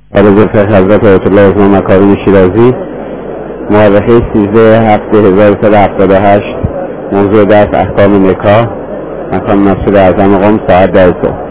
عرض حضرت آیت الله عظما مکارم شیرازی، مورخه 13/7/1378. موضوع درس احکام نکاح. مقام مسجد اعظم قم ساعت 10 صبح.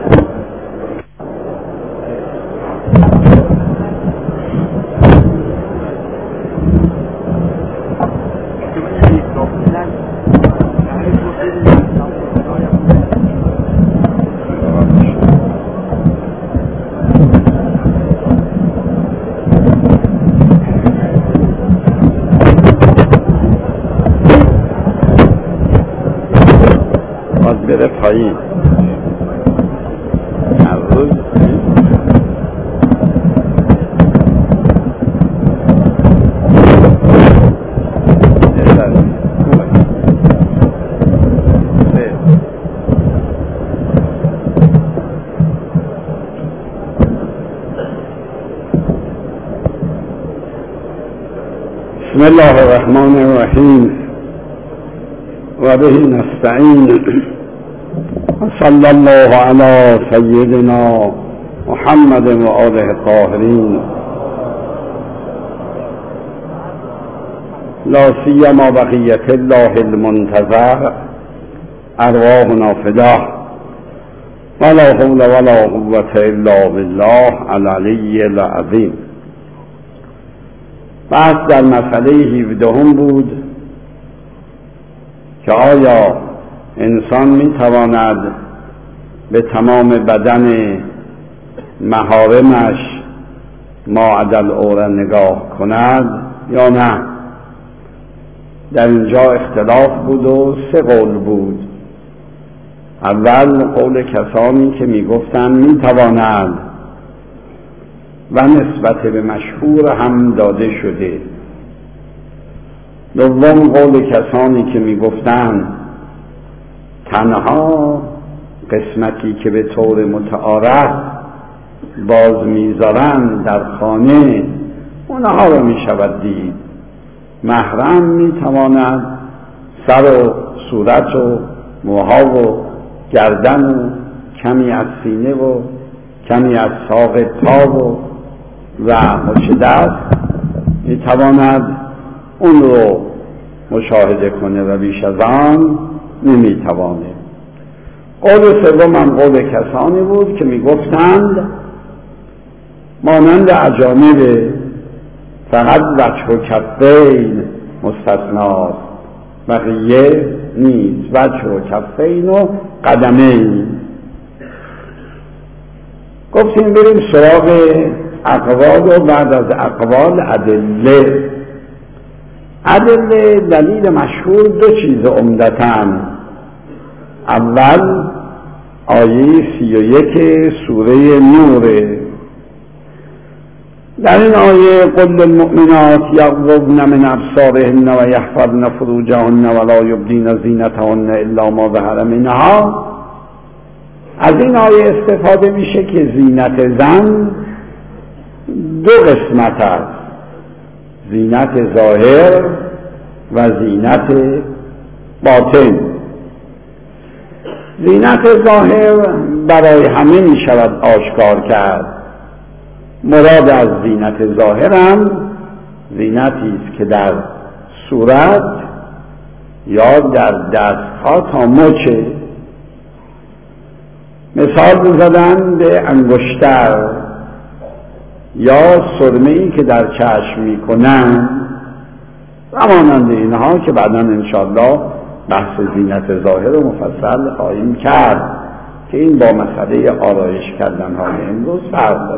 بره پایین روز بسم الله الرحمن الرحیم و به نستعین. صلی الله علی سیدنا محمد و آله الطاهرین، لا سیما بقیة الله المنتظر، ارواحنا فداه، ولا حول ولا قوة الا بالله العلی العظیم. بحث در مسئله 17 بود که آیا انسان میتواند به تمام بدن محارمش ماعد العوره نگاه کند یا نه؟ در اینجا اختلاف بود و 3 قول بود. اول قول کسانی که میگفتند میتواند و نسبت به مشهور هم داده شده. دوم قول کسانی که میگفتند تنها قسمتی که به طور متعارف باز میذارن در خانه اونها رو میشود دید. محرم میتواند سر و صورت و موها و گردن و کمی از سینه و کمی از ساق پا و مچ دست میتواند اون رو مشاهده کنه و بیش از آن نمیتوانه. قول سوم هم قول کسانی بود که میگفتند مانند اجانب فقط وجه و کفین مستثناست، بقیه نیست، وجه و کفین و قدمین. گفتیم بریم سراغ اقوال و بعد از اقوال ادله. دلیل مشهور 2 چیز عمدتاً. اول آیه 31 سوره نور. در این آیه قل للمؤمنات یغضضن من ابصارهن و یحفظن فروجهن ولا یبدین زینتهن الا ما ظهر منها. از این آیه استفاده میشه که زینت زن 2 قسمت است: زینت ظاهر و زینت باطن. زینت ظاهر برای همه می شود آشکار کرد. مراد از زینت ظاهر هم زینتی است که در صورت یا در دستها تا مچه. مثال زدن به انگشتر یا سرمه‌ای که در چشم میکنن و مانند اینها که بعدا انشاءالله بحث زینت ظاهر رو مفصل خواهیم کرد که این با مسئله آرایش کردن های امروز فرق داره.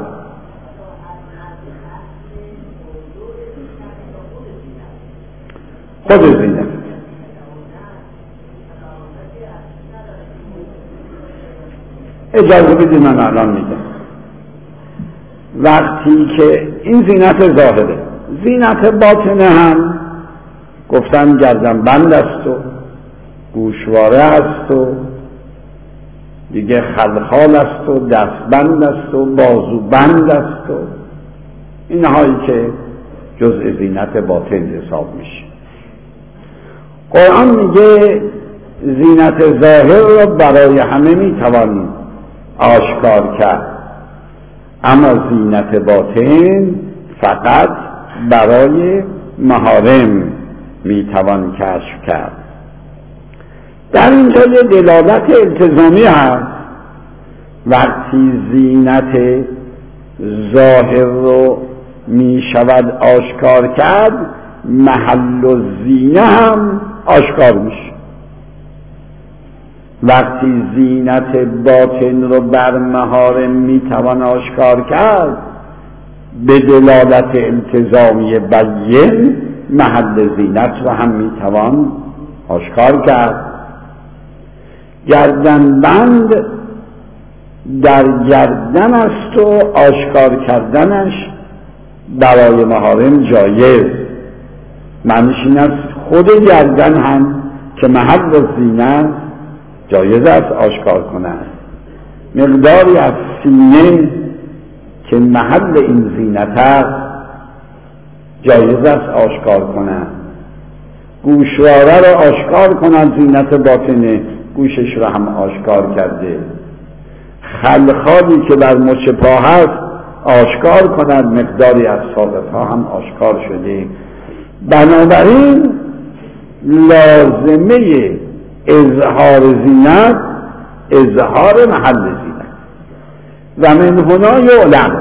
خود زینت اجازه بدید من الان میگم. وقتی که این زینت ظاهره، زینت باطنه هم گفتن گردن بند است و گوشواره است و دیگه خلخال است و دستبند است و بازوبند است و اینهایی که جزء زینت باطن حساب میشه. قرآن میگه زینت ظاهر رو برای همه میتوان آشکار کرد، اما زینت باطن فقط برای محارم میتوان کشف کرد. در اینجا یه دلالت التزامی هست. وقتی زینت ظاهر رو می شود آشکار کرد، محل الزینه هم آشکار میشه. وقتی زینت باطن رو بر محارم می توان آشکار کرد، به دلالت التزامی بین محل زینت رو هم می توان آشکار کرد. گردنبند در گردن است و آشکار کردنش برای محارم جایز. معنیش این است خود گردن هم که محل زینت جایز است آشکار کنند. مقداری از سینه که محل این زینت است جایز است آشکار کنند. گوشواره را آشکار کنند، زینت باطنه، گوشش را هم آشکار کرده. خلخالی که بر مچ پا هست آشکار کنند، مقداری از ساق پا هم آشکار شده. بنابراین لازمه اظهار زینت اظهار محل زینت. و من هنا یعلم،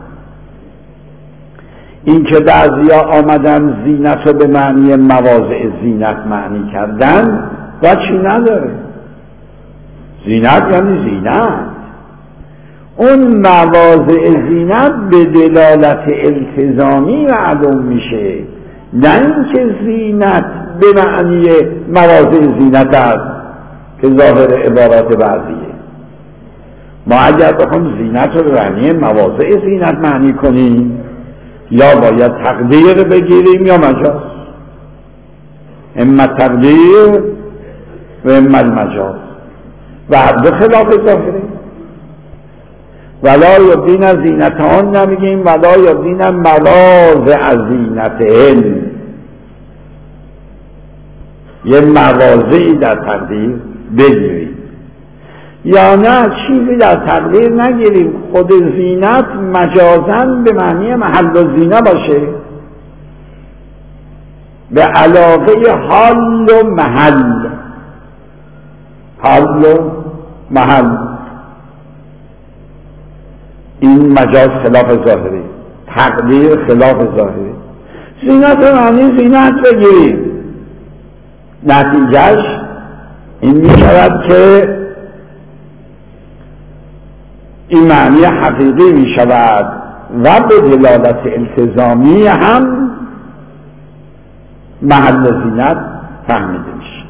این که بعضیا آمدن زینت رو به معنی مواضع زینت معنی کردن و چی نداره. زینت یعنی زینت، اون مواضع زینت به دلالت التزامی معلوم میشه، نه اینکه زینت به معنی مواضع زینت است که ظاهر عبارات بعضیه. ما اگر بخوام زینت رو به معنی مواضع زینت معنی کنیم، یا باید تقدیر بگیریم یا مجاز. اما تقدیر و اما المجاز، و هر دو خلاف ظاهره. ولا یبدین زینتهن نمیگیم، ولا یبدین مواضع زینتهن. یه مواضعی در تقدیر بگیریم، یا نه چیزی در تقدیر نگیریم، خود زینت مجازاً به معنی محل و زینه باشه، به علاقه حال و محل. حال و محل این مجاز خلاف ظاهری، تقدیر خلاف ظاهری. زینت معنی زینت بگیریم، نتیجهش این می شود که این معنی حقیقی می شود و به دلالت التزامی هم محل زینت فهمیده میشه.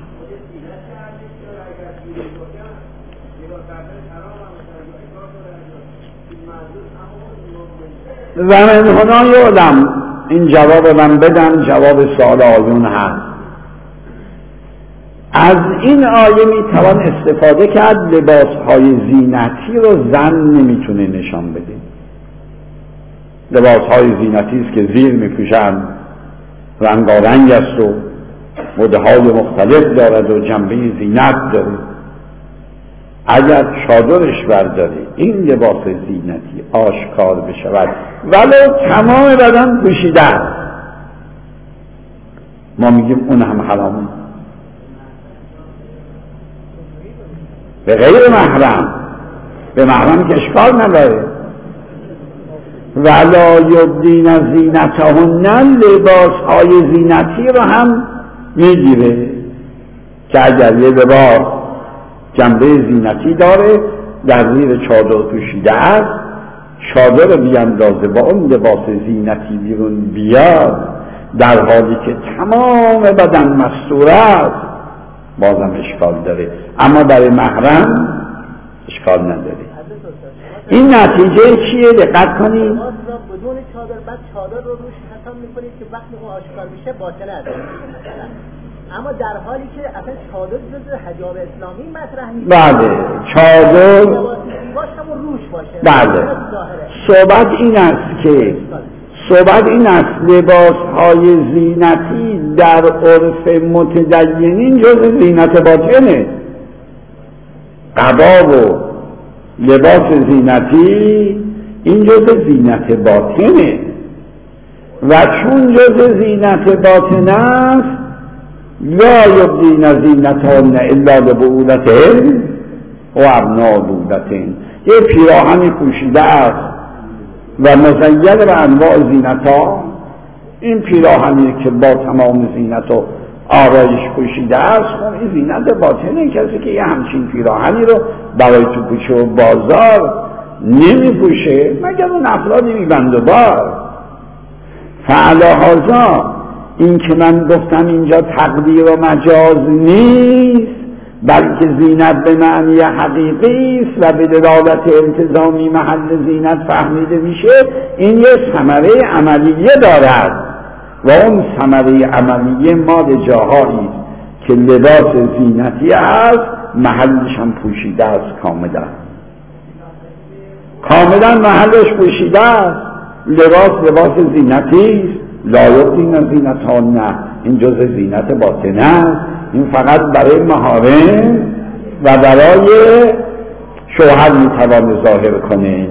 و من هنا یعلم، این جواب من بدم، جواب سوال آیون هست. از این آیه میتوان استفاده کرد لباسهای زینتی رو زن نمیتونه نشان بده. لباسهای زینتی است که زیر میپوشند، رنگارنگ است و مدهای مختلف دارد و جنبه زینت داره. اگر چادرش برداره این لباس زینتی آشکار بشود ولو تمام بدن پوشیده است، ما میگیم اون هم حرامه. به غیر محرم، به محرم که اشکال نداره. ولا یبدین زینتهن، لباسهای زینتی رو هم میگیره که اگر یه لباس جنبه زینتی داره در زیر چادر پوشیده است، چادر بیاندازه با اون لباس زینتی بیرون بیاد در حالی که تمام بدن مستور است، بازم اشکال داره، اما برای محرم اشکال نداره. این نتیجه چیه؟ دقت کنید. بدون چادر، بعد چادر رو روش حساب میکنید که وقتی اون آشکار میشه باطنه است. اما در حالی که اصلا چادر جزء حجاب اسلامی مطرح نیست. بله، چادر روش باشه. بله. صحبت این است لباسهای زینتی در عرف متدینین جزء زینت باطنه. قبا و لباس زینتی این جزء زینت باطنه و چون جزء زینت باطن است لا یبدین زینتهن الا لبعولتهن و ابناء بعولتهن. یه پیراهنی پوشیده است و مزین به انواع زینتها، این پیراهنی که با تمام زینت و آرایش پوشیده است، خب این زینت باطنه. کسی که یه همچین پیراهنی رو برای تو کوچه و بازار نمی پوشه مگر اون افرادی بی‌بند و بار. فعلی هذا این که من گفتم اینجا تقدیر و مجاز نیست بلکه زینت به معنی حقیقی است و به دلالت التزامی محل زینت فهمیده میشه، این یه ثمره عملیه دارد و اون ثمره عملیه مال جاهایی که لباس زینتی است محلش هم پوشیده است، کاملا محلش پوشیده است. لباس زینتی است. لا یبدین زینتهن، این جزء زینت باطن است. این فقط برای محارم و برای شوهر میتوان ظاهر کنه.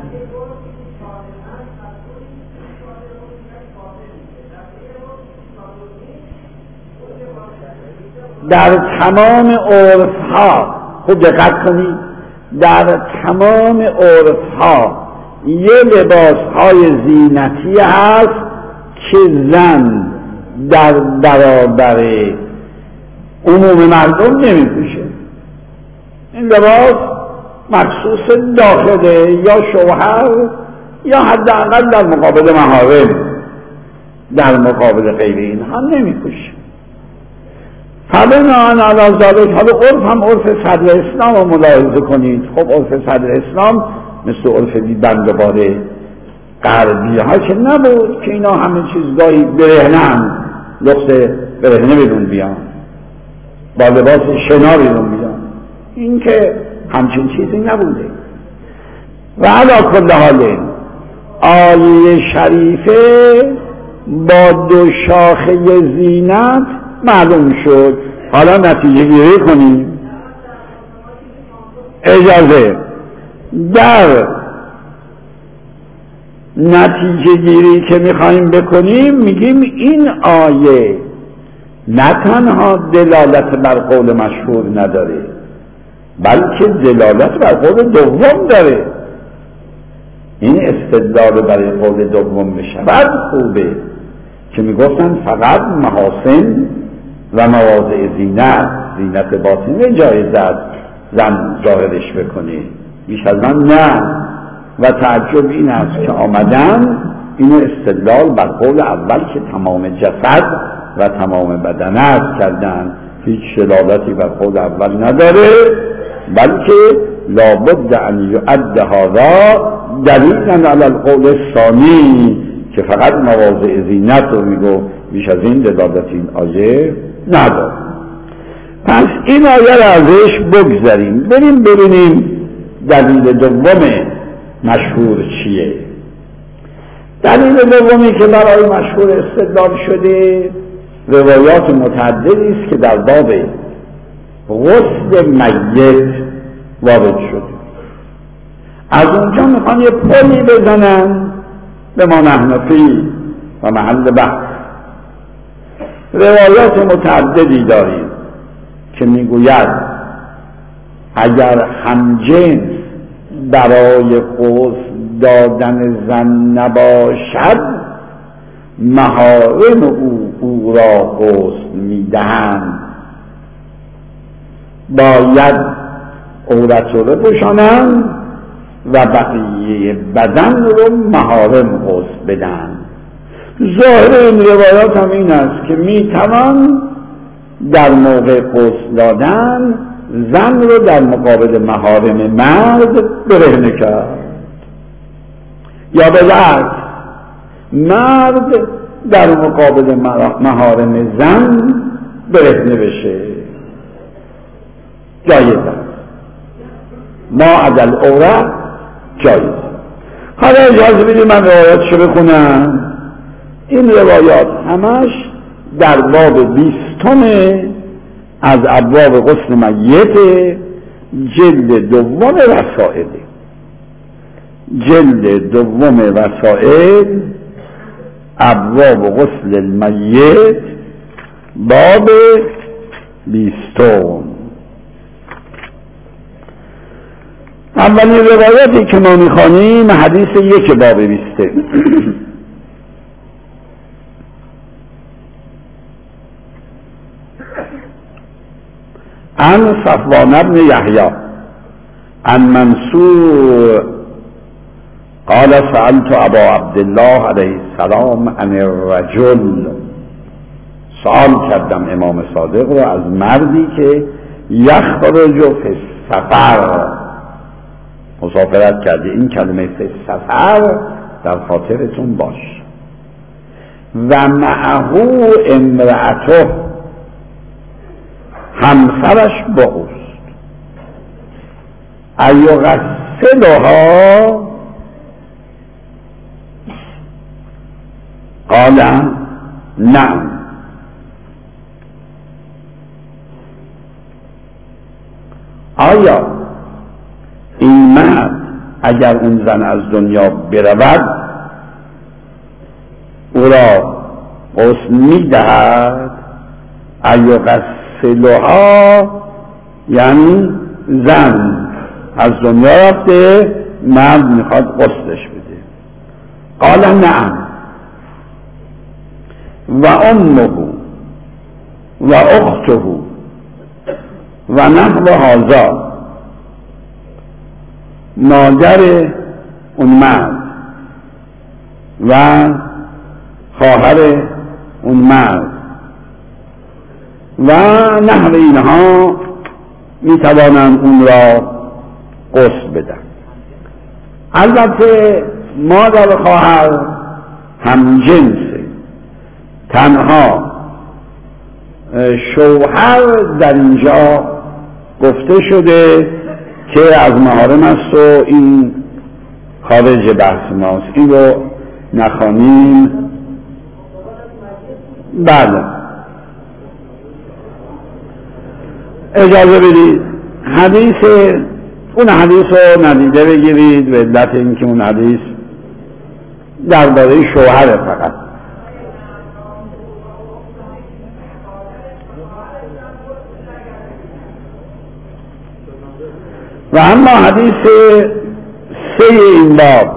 در تمام عرفها، خوب دقت کنید، در تمام عرفها یه لباسهای زینتی هست که زن در برابر عموم مردم نمی پوشه. این لباس مخصوص داخله یا شوهر یا حداقل در مقابل محارم، در مقابل غیر اینها نمی پوشه. فبناء علی ذلک، حالا عرف هم عرف صدر اسلام رو ملاحظه کنید. خب عرف صدر اسلام مثل عرف بی‌بندوباره غربی ها که نبود که اینا همه چیز گاهی برهنن، لخت برهنه بیرون بیان، با لباس شنا بیرون بیان. این که همچین چیزی نبوده. و علی کل حال آیه شریفه با دو شاخه زینت معلوم شد. حالا نتیجه گیری کنیم. اجازه در نتیجه گیری که میخواییم بکنیم میگیم این آیه نه تنها دلالت بر قول مشهور نداره بلکه دلالت بر قول دوم داره. این استدلال برای قول دوم بشود خوبه که میگفتن فقط محاسن و مواضع زینت باطنی جایز است زن ظاهرش بکنه، بیش از من نه. و تعجب این است که آمدن اینو استدلال بر قول اول که تمام جسد و تمام بدن است کردن. هیچ دلالتی بر قول اول نداره بلکه لابد ان یعد هذا دلیلا علی القول الثانی که فقط مواضع زینت رو میگو، بیش از این دلالت این آیه نداره. پس این آیه را ازش بگذاریم، بریم ببینیم دلیل دوم مشهور چیه. دلیل دومی که برای مشهور استدلال شده روایات متعددی است که در باب غسل میت وارد شده. از اونجا میخوان یه پلی بزنن به ما نحن فی و محل بحث. روایات متعددی داریم که میگوید اگر همجنس برای غسل دادن زن نباشد محارم او را غسل میدهند، باید عورت رو بپوشانند و بقیه بدن رو محارم غسل بدن. ظاهر این روایات هم این است که میتوان در موقع غسل دادن زن رو در مقابل محارم مرد برهنه کرد، یا بالعکس مرد در مقابل محارم زن برهنه بشه، جایز است. ما عدل عورت جایز. حالا اجازه بدید من روایاتشو بخونم. این روایات همش در باب 20 از ابواب غسل میت جلد دوم رسائل. جلد دوم وسائل، ابواب غسل المیت، باب 20. اولین روایتی که ما میخوانیم حدیث 1 باب 20. عن صفوان بن يحيى عن منصور قال سألت ابا عبد الله علیه السلام عن الرجل، سوال کردم امام صادق رو از مردی که یخرج فی السفر، مسافرت کرده. این کلمه فی السفر در خاطرتون باش. و معه امرأته، همسرش با اوست. ایغسلها، قال نعم. آیا این مرد اگر اون زن از دنیا برود او را غسل میدهد؟ ایغسلها یعنی زن از دنیا رفته، مرد میخواد غسلش بده. قال نعم. و امه و اخته و نحو هذا، مادر اون مرد و خواهر اون مرد و نحو اینها میتوانند اون را غسل بدن. البته مادر و خواهر هم جنسه، تنها شوهر در اینجا گفته شده که از محارم است و این خارج بحث ماست، این رو نخوانیم. بله اجازه بدید اون حدیث رو ندیده بگیرید، به علت اینکه اون حدیث درباره شوهر فقط. و اما حدیث 3 این باب،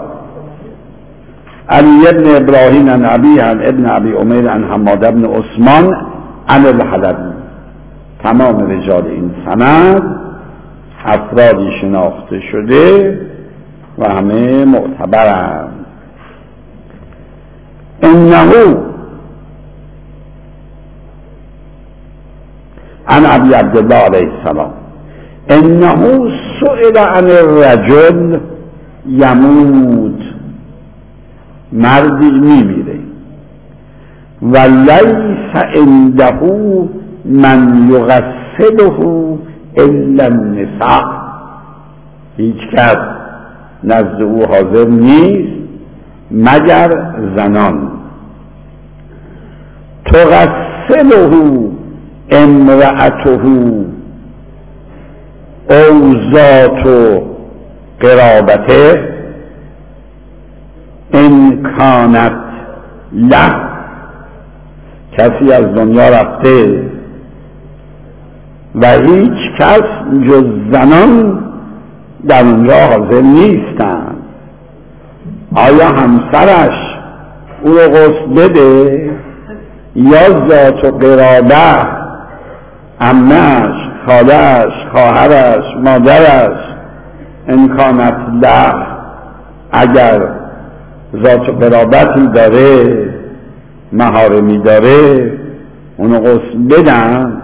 علی ابن ابراهیم عن ابی عن ابن ابی عمیر عن حماد بن عثمان عن الحلبی، تمام رجال این سند افرادی شناخته شده و همه معتبرند. انه عن ابی عبدالله علیه السلام انه سئل عن الرجل یموت، مردی میمیره و لیس عنده من یغسله الا النساء، هیچ کس نزد او حاضر نیست مگر زنان. تغسله امرأته او ذات قرابته ان کانت له، کسی از دنیا رفته و هیچ کس جز زنان در اونجا حاضر نیستند، آیا همسرش او رو غسل بده یا ذات و قرابه، عمه‌اش، خاله‌اش، خواهرش، مادرش، امکانت له، اگر ذات و قرابتی داره، محارمی داره، اونو غسل بدن؟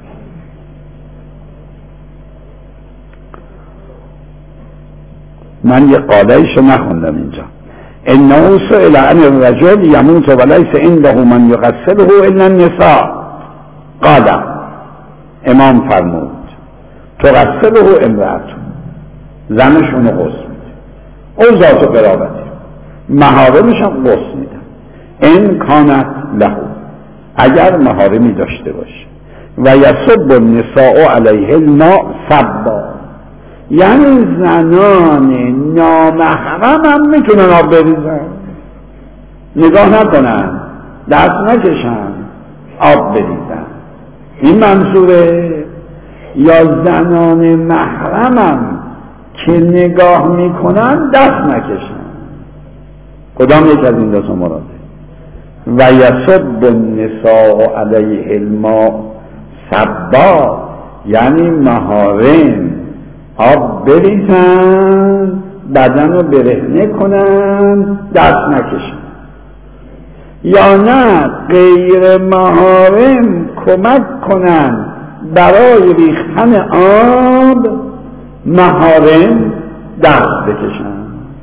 من یه قاعده‌ایشو نخوندم اینجا. انه سئل عن الرجل یموت ولیس عنده من یغسله الا النساء، قال امام فرمود تغسله امرأته، زنش اونو غسل میده، او ذات و قرابتی، محارمش هم غسل میدن. ان کانت له، اگر محارمی داشته باشه. و یصب النساء علیه الماء صبا، یعنی زنان نامحرم هم میتونن آب بریزن، نگاه نکنن، دست نکشن، آب بریزن. این منظوره. یا زنان محرمم که نگاه میکنن دست نکشن. کدام یک از این دو تا مراده؟ و یصب النساء علیه الماء صبا، یعنی محارم آب بریزن، بدن رو برهنه کنن، دست نکشن. یا نه غیر محارم کمک کنن برای ریختن آب، محارم دست بکشن.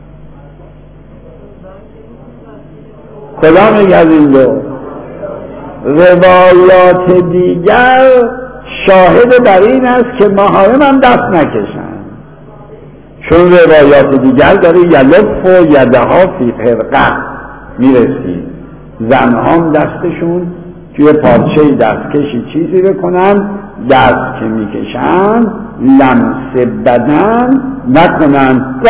کدام یک از این دو؟ روایات دیگر شاهد بر این است که محارم هم دست نکشن، چون روایات دیگر داره یلف و یدها فی خرقه میرسید، زنهام دستشون توی پارچه دستکشی چیزی بکنن، دست که میکشن لمس بدن نکنن،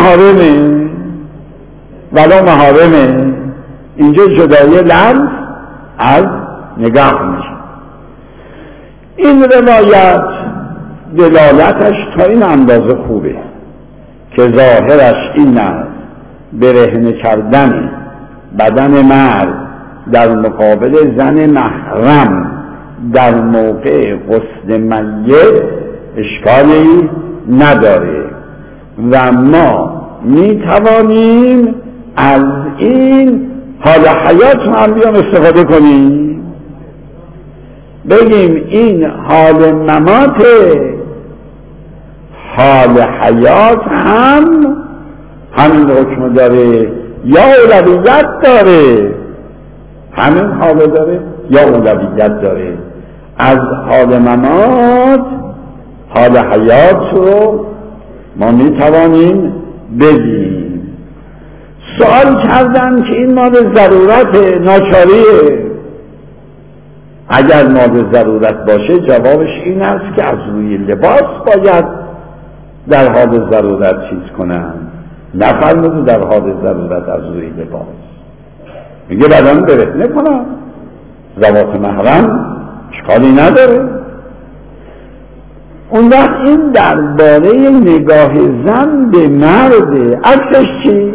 ولی محارمه. اینجا جدای لمس از نگاه میشه. این روایت دلالتش تا این اندازه خوبه که ظاهرش این است برهنه کردن بدن مرد در مقابل زن محرم در موقع غسل میت اشکالی نداره و ما می توانیم از این حال حیات هم بیان استفاده کنیم، بگیم این حال مماته، حال حیات هم همین حکم داره یا اولویت داره، همین حال داره یا اولویت داره. از حال ممات حال حیات رو ما میتوانیم بگیم. سوال کردن که این مال ضرورت ناچاریه. اگر مال ضرورت باشه جوابش این است که از روی لباس باید در حال ضرورت چیز کنن، نفرموده در حال ضرورت از روی لباس. میگه بدن برهنه کنن، زوات محرم اشکالی نداره. اون وقت این درباره نگاه زن به مرده. عکسش چی؟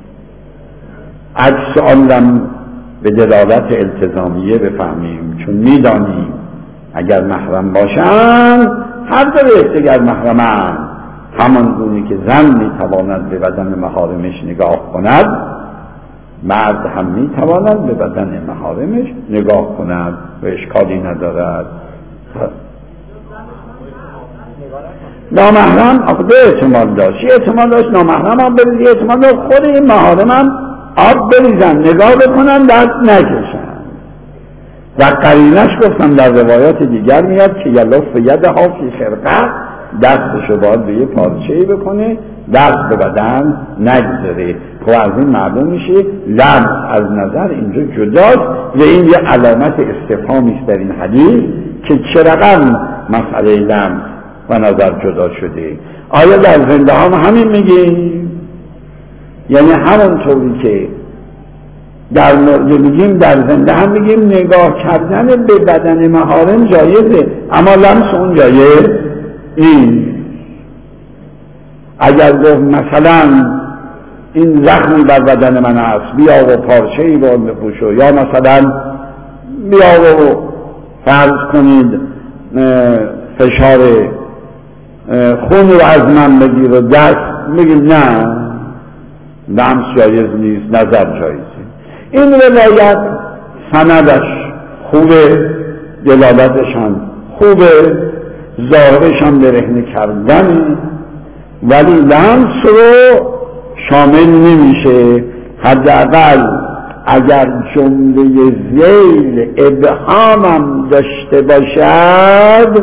عکس آن هم به دلالت التزامیه بفهمیم، چون میدانیم اگر محرم باشن هر دو یکدیگر محرمن، همان گونه که زن میتواند به بدن محارمش نگاه کند، مرد هم میتواند به بدن محارمش نگاه کند و اشکالی ندارد. نامحرم آخده احتمال داشت نامحرم هم بریزی، احتمال داشت خود این محارم هم آب بریزن، نگاه بکنن، دست نکشن. و قرینش گفتم در روایات دیگر میاد که یلف یدها فی خرقه، دستشو باید به یه پارچه‌ای بکنه، دست به بدن نگذاره. خب از این معلوم میشه لمس از نظر اینجا جداست و این یه علامت استفهامی است در این حدیث که چه رقم مسئله لمس و نظر جدا شده. آیا در زنده هم همین میگیم؟ یعنی همونطوری که در میگیم در زنده هم میگیم نگاه کردن به بدن محارم جایزه، اما لمس اون جایز نیست. اگر گفت مثلا این زخمی بر بدن من است، بیا و پارچه‌ای با بپوشو، یا مثلا بیا و فرض کنید فشار خون رو از من بگیر و دست، میگیم نه، لمس جایز نیست، نظر جایزه. این روایت سندش خوبه، دلالتش هم خوبه، ظاهرش هم برهنه کردن، ولی لمس رو شامل نمیشه. حداقل اگر جمله ذیل ابهامم داشته باشد،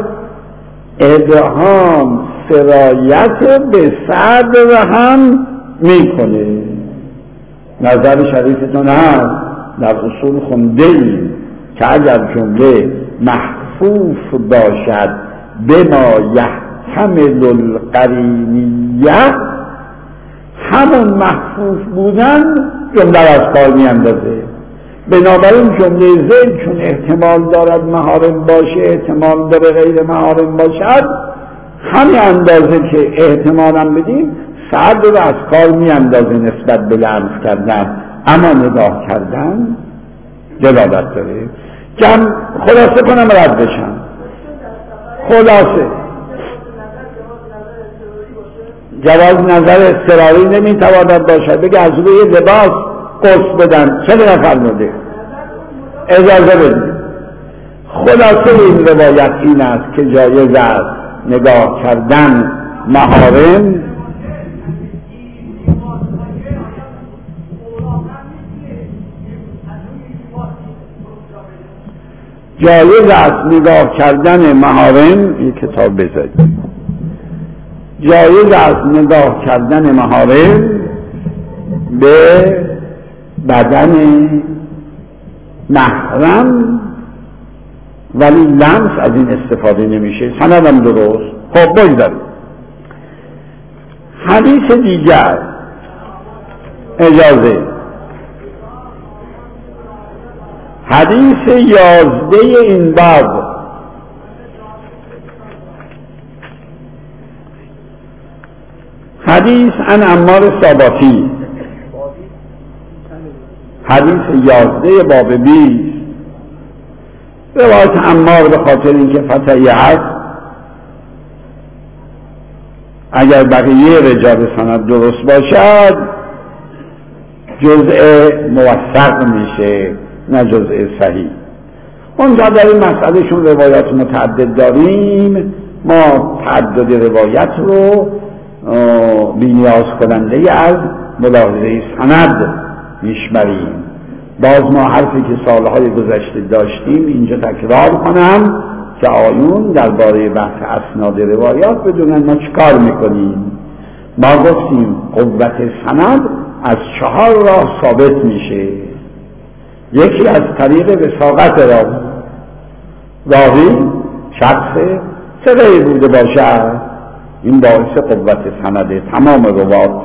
ابهام سرایت به صدر هم میکنه. نظر شریفتون هست در اصول خونده ایم که اگر جمله محفوف باشد به ما محتمل القرینیه، همون محفوظ بودن جمله از کار میاندازه. بنابراین جمله زید چون احتمال دارد محارم باشه، احتمال داره غیر محارم باشد، همین اندازه که احتمالم بدیم سعد رو از کار میاندازه نسبت به لمس کردن، اما نگاه کردن دلالت داره. خلاصه کنم رد بشم. خلاصه جواز نظر اضطراری نمیتواند باشد. بگه از روی لباس قرص بدن، چه نفرموده؟ اجازه بدید. خلاصه این روایت این است که جایز است نگاه کردن محارم جایز است نگاه کردن محارم، این کتاب بذارید، جایز است نگاه کردن محارم به بدن محرم، ولی لمس از این استفاده نمیشه. سندم درست. خب بگذارید. حدیث دیگر اجازه، حدیث 11 این باب، حدیث عن عمار صاباتی، حدیث 11 باب 20. روایت عمار به خاطر اینکه فتحی هست، اگر بقیه رجال سند درست باشد جزء موثق میشه نه جزء صحیح. اونجا در این مسئله چون روایات متعدد داریم، ما تعدد روایت رو بی‌نیاز کننده از ملاحظه سند میشمریم. باز ما حرفی که سالهای گذشته داشتیم اینجا تکرار کنم که آیون درباره بحث اسناد روایات بدونن ما چیکار میکنیم. ما گفتیم قوت سند از 4 راه ثابت میشه. یکی از طریق وثاقت راوی شخص ثقه بوده باشد، این باعث قوت سند تمام روات.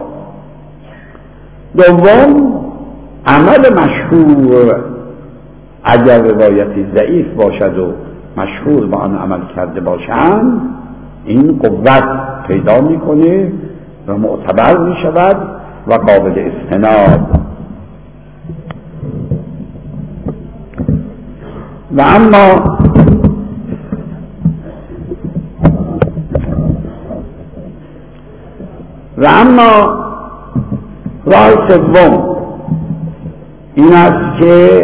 دوم عمل مشهور، اگر روایتی ضعیف باشد و مشهور با آن عمل کرده باشند، این قوت پیدا میکنه و معتبر میشود و قابل استناد. و اما راه سوم این است که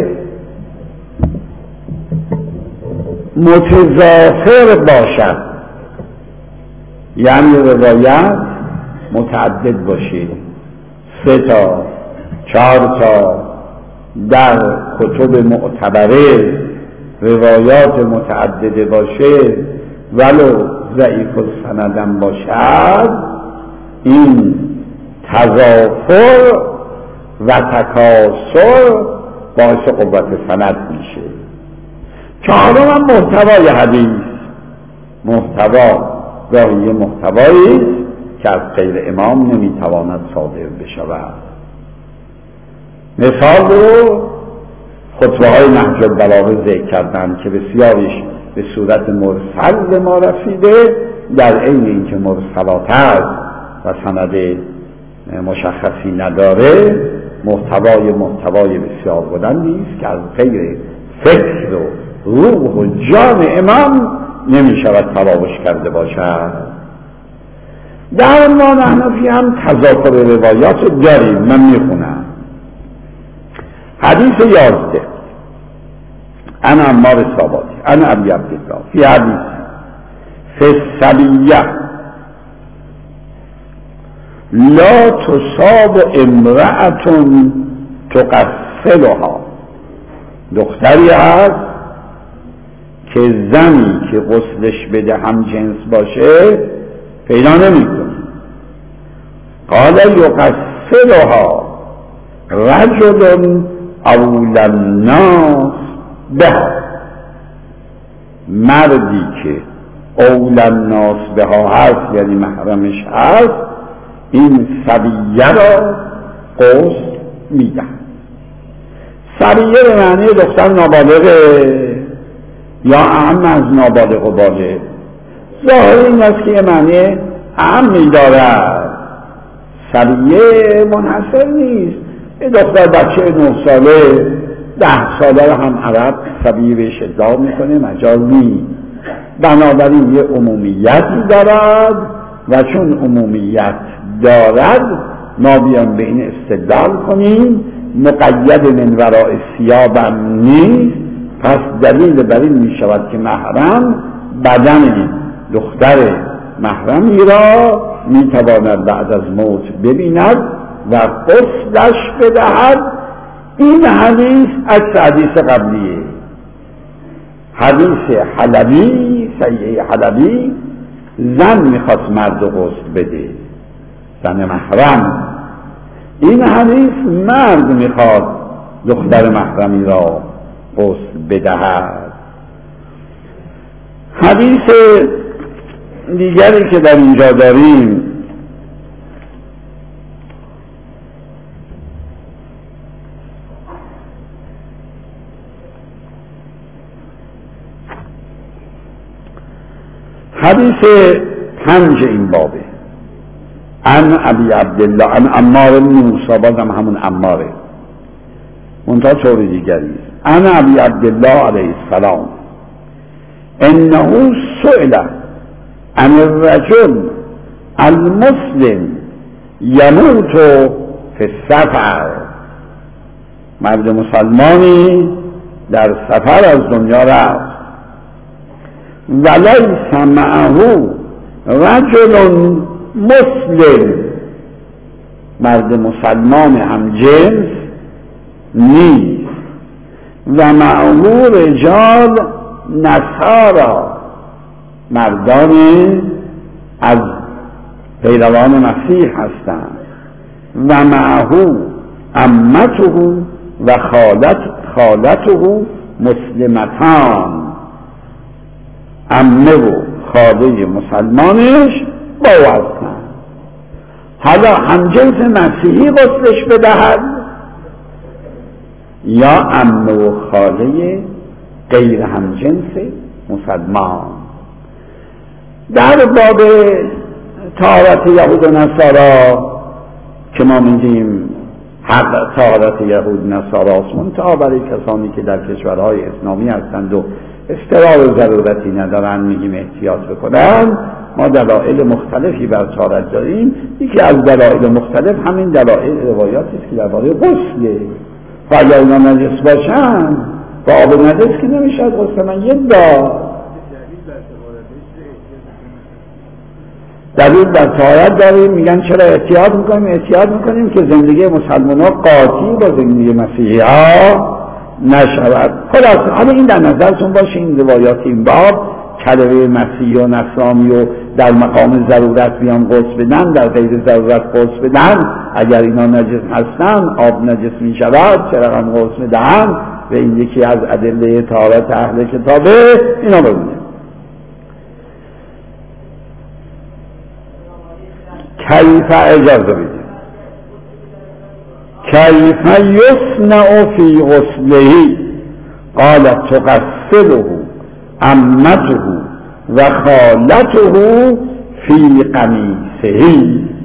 متضافر باشد، یعنی روایت متعدد باشه، 3 تا 4 تا در کتب معتبره روایات متعدده باشه ولو ضعیف السندم باشد، این تضافر و تکاسر باعث قوت سند میشه. 4م هم محتوای حدیث. محتوا گاهی محتوایی که از غیر امام نمیتواند صادر بشود. مثال رو خطبه های نهج البلاغه ذکر کردن که بسیاریش به صورت مرسل به ما رسیده، در عین اینکه مرسلات است و سند مشخصی نداره، محتوای بسیار بلندی است که از غیر فکر و روح و جان امام نمی شود تراوش کرده باشد. در ما حنفی هم تضافر روایات داریم. من میخونم حدیث 11 عن عمار صاباتی عن ابی عبدالله فی حدیث فی الصبیه لا تصاب امرأة تغسلها. دختری هست که زنی که غسلش بده هم جنس باشه پیدا نمی‌کنه. قال یغسلها رجل اولى الناس بها. مردی که اول الناس بها هست، یعنی محرمش هست، این صبیه را غسل میدن. صبیه به معنی دختر نابالغه یا اعم از نابالغ و بالغ. ظاهر این است که یه معنی اعم می‌دارد. صبیه منحصر نیست، یه دختر بچه 9 ساله 10 ساله رو هم عرب صبیه بهش ادعا میکنه، مجال نیست. بنابراین یه عمومیتی دارد و چون عمومیت دارد ما بیان به این استدلال کنیم مقید من وراء ثیابم نیست، پس دلیل بر این می شود که محرم بدن دختر محرمی را می تواند بعد از موت ببیند و غسلش بدهد. این حدیث عکس حدیث قبلیه، حدیث حلبی، سیه حلبی، زن میخواست مرد و غسل بده، زن محرم. این حدیث مرد میخواد دختر محرمی را غسل بدهد. حدیث دیگری که در اینجا داریم حدیث 5 این بابه، عن ابی عبدالله عن عمار بن موسی، بازم همون عماره منتها طور دیگری. عن ابی عبدالله علیه السلام انه سئل عن الرجل المسلم یموت فی السفر، مرد مسلمانی در سفر از دنیا رفت، ولیس معه رجل مسلم، مرد مسلمان هم جنس نیست، و معه رجال نصارا، مردان از پیروان مسیح هستند، و معه عمته و خالته مسلمتان، عمه و خاله مسلمانش با او هستند. حالا همجنس مسیحی غسلش بدهد یا عمه و خاله غیر همجنس مسلمان. در باب طهارت یهود و نصارا که ما میگیم حق طهارت یهود و نصاراست، منتها برای کسانی که در کشورهای اسلامی هستند و اضطرار و ضرورتی ندارن میگیم احتیاط بکنن. ما دلایل مختلفی بر طهارت داریم. یکی از دلایل مختلف همین دلایل روایاتی است که درباره غسله، و اگر اونا نجس باشن با آب نجس که نمیشد غسل. من یه دلیل بر طهارت داریم، میگن چرا احتیاط میکنیم؟ احتیاط میکنیم که زندگی مسلمان ها قاطی با زندگی مسیحی ها نشود. خلاص حالا این در نظرتون باشه، این روایات این باب کلمه مسیحی و نصرانی و در مقام ضرورت بیان غسل بدن، در غیر ضرورت غسل بدن، اگر اینا نجس هستن آب نجس میشود چرا هم غسل بدن؟ و این یکی از ادله طهارت اهل کتابه. اینا ببینید کیف، اجازه بدید، کیف یصنع فی غسله، قالت تغسله عمته و خالته فی قمیصه.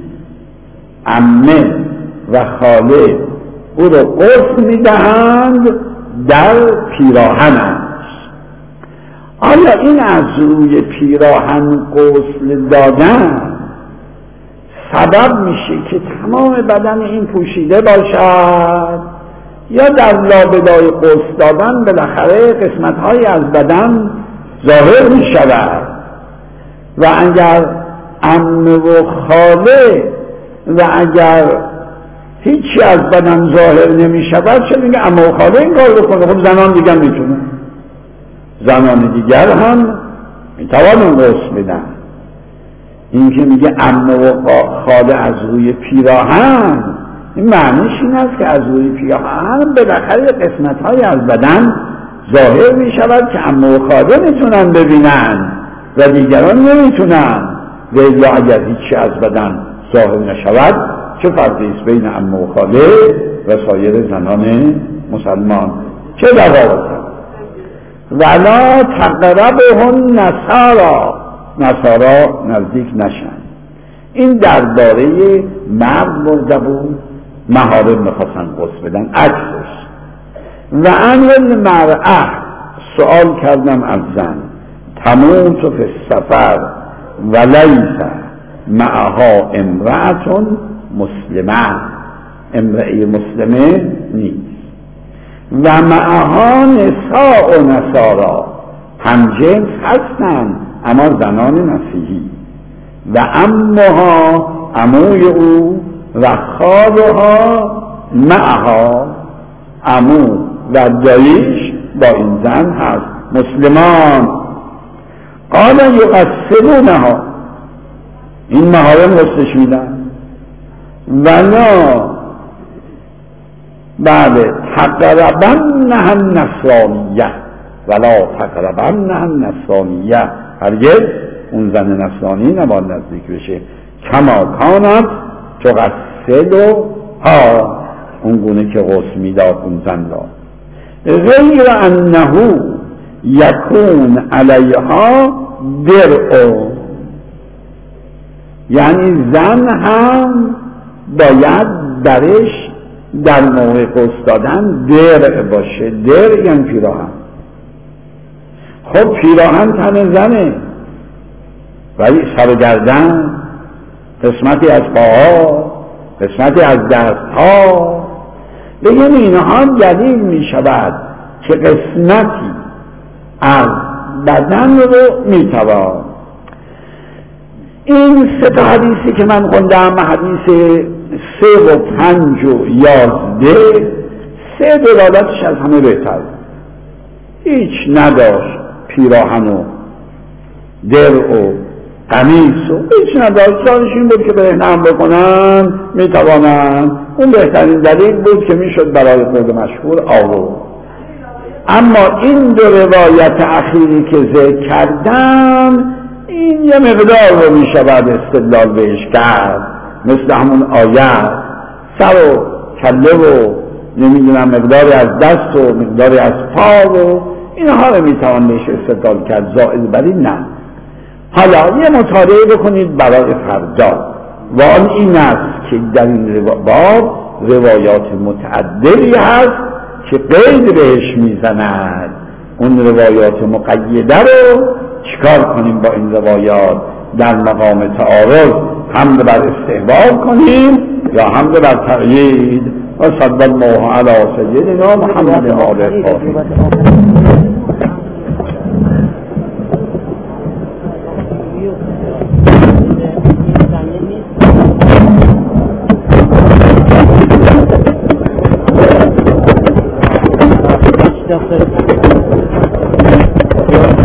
عمه و خاله او رو غسل میدهند در پیراهنش. آیا این از روی پیراهن غسل دادن سبب میشه که تمام بدن این پوشیده باشد، یا در لابلای غسل دادن بالاخره قسمت‌هایی از بدن ظاهر میشود؟ و اگر عمه و خاله و اگر هیچی از بدن ظاهر نمیشود چه میگه عمه و خاله این کار بکنه؟ خب زنان دیگر میتونه، زنان دیگر هم میتوانن غسل بدن. این که میگه عمه و خاله از روی پیراهن، این معنیش این است که از روی پیراهن بالاخره قسمت‌های از بدن ظاهر میشود که عمه و خاله میتونن ببینن. و دیگران نمیتونن و الا اگر هیچی از بدن ظاهر نشود چه فرقی است بین عمه و خاله و سایر زنان مسلمان؟ چه دعوا؟ ولا تقربهن نصارا نزدیک نشن. این درباره مرد برده بود، محارم میخواستن غسل بدن، عکسش. و عن المرأة سؤال کردم از زن تموت فی السفر و لیس معها امرأة مسلمه، امرأة مسلمه نیست، و معها نساء نصارا، همجنس هستند اما زنان مسیحی، و عمها عموی او و خالها معها، عمو و داییش با این زن هست مسلمان. قال یغسلونها، این محارم غسلش میدن. ولا بعد تقربنها النصرانیه، ولا تقربنها النصرانیه، هرگز اون زن نصرانی نباید نزدیک بشه. کما کانت تغسلها، اون گونه که غسل میداد اون زن را. غیر انه یکون علیها درع، یعنی زن هم باید درش در موقع غسل دادن درع باشه. درع یعنی پیراهن. خب پیراهن تن زنه، ولی سر و گردن، قسمتی از پاها، قسمتی از دستها، بگیم اینها دلیل می شود که قسمتی از بدن رو می توان. این سه تا حدیثی که من خوندم، حدیث 3 و 5 و 11، 3 دلالتش از همه بهتر، هیچ نداشت، پیراهن و درع و قمیص و هیچ نداشت. دانش این بود که برهنه بکنن میتوانند، اون بهترین دلیل بود که میشد برای خود مشهور آورد. اما این 2 روایت اخیری که ذکر کردم، این یه مقدار رو میشود استدلال بهش کرد، مثل همون آیت سر و کله و نمیدونم مقداری از دست و مقداری از پا و اینها رو میتوان بهش استدلال کرد، زائد بر این نه. حالا یه مطالعه بکنید برای فردا، و آن این است که در این باب روایات متعددی هست که قید بهش میزند. اون روایات مقیده رو چیکار کنیم با این روایات؟ در مقام تعارض حمل بر استحباب کنیم یا حمل بر تأیید؟ و صلی الله علی سیدنا محمد و آله الطاهرین. Doctor